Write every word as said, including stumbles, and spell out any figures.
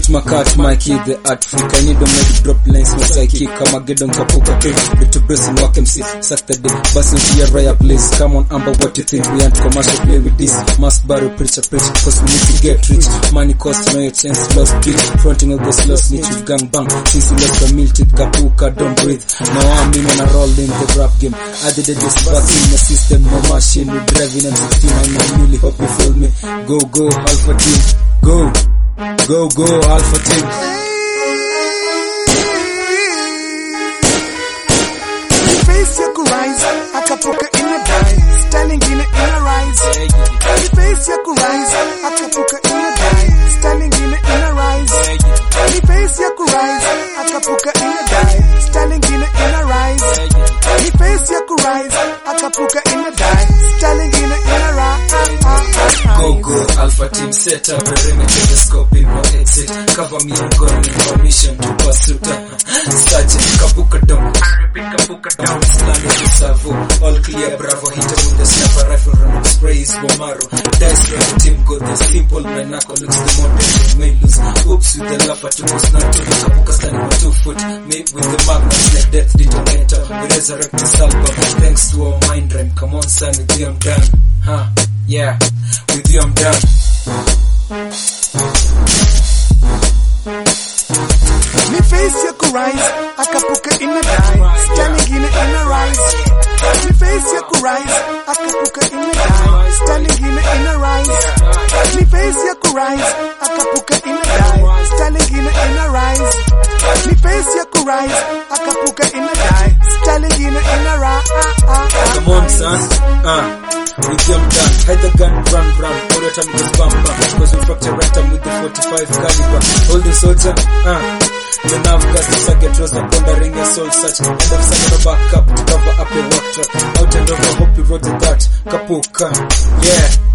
Shoot my cat, my kid, the art freak. I need to make drop lines, my psychic. I'm a get on kapuka king. Little brace and walk M C. Saturday, busting to your raya place. Come on, Amber, what you think? We ain't commercial play with this. Must borrow, preacher, preach. Cause we need to get rich. Money cost, no your chance, lost bitch. Fronting of this lost niche with gang bang. Since you left the milk with kapuka, don't breathe. Now I'm in and I roll in the rap game. I did it just back in the system, no machine. We driving M sixteen, I really hope you feel me. Go, go, Alpha team. Go, go, go, Alpha team. Face ya kurise, akapuka ina die. Standing in a inner rise. Face ya kurise, akapuka ina die. Standing in a inner rise. Face ya kurise, akapuka ina die. Standing in a inner rise. Face ya kurise, akapuka ina die. Standing in a inner rise. Go, go, Alpha team, set up a perimeter, the scope in no exit. Cover me and gun information to pursue. Sergeant, kapuka down. I repeat, kapuka down. Slamming to Savo. All clear, bravo. Hit him with the sniper rifle, run up sprays, Bomaro. Dice from the team, go the simple. My knuckle looks the modern, you may lose. Oops, with the lapper to post not to. Kapuka standing on two foot. Made with the magnets, like death detonator. We resurrect this album. Thanks to our mind rhyme. Come on, son, with you I'm done. Huh? Yeah, with you I'm done. Me face ya kurise, akapuka ina die. Standing in a inner rise. Me face ya kurise, akapuka ina die. Standing in a inner rise. Me face ya kurise, akapuka ina die. Standing in a inner rise. Me face ya kurise, akapuka ina die. Standing in a inner rise. Come on, son. Uh. With you I'm done. Hide the gun, run, run. All the time with bumper. Cause we fracture right time with the forty-five caliber. Hold the soldier, uh. The nerve gas, the target rose up on the ring, your soul search. End of second back up to cover up your work track. Out and over, hope you wrote that. Kapuka, yeah.